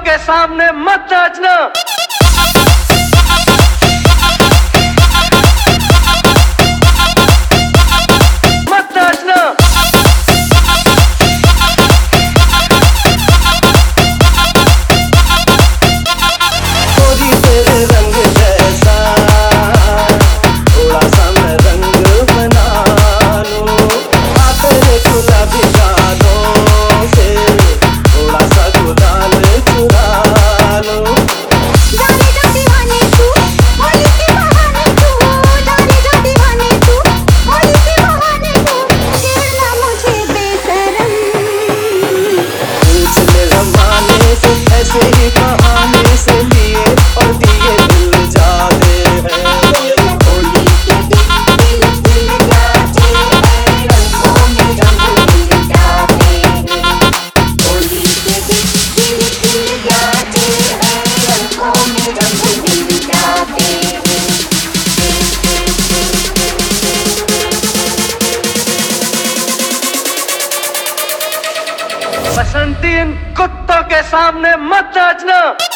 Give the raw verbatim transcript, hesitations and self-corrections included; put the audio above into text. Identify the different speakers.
Speaker 1: के सामने मत नाचना। मत नाचना।
Speaker 2: गोरी तेरे रंग जैसा थोड़ा सा मैं रंग बना लूं, आ तेरे गुलाबी गालों से थोड़ा सा गुलाल चुरा लूं।
Speaker 3: जाने जा दीवाने तू, होली के बहाने तू, जाने जा दीवाने तू, होली के बहाने तू, छेड़ना मुझे बेशरम।
Speaker 2: पूछ ले ज़माने से ऐसे ही बहाने से लिए और दिए दिल जाते हैं।
Speaker 3: होली के दिन दिल दिल जाते हैं, रंगों में रंग मिल जाते हैं। होली के दिन दिल दिल जाते हैं, रंगों में रंग मिल जाते हैं।
Speaker 1: बसंती इन कुत्तों के सामने मत नाचना।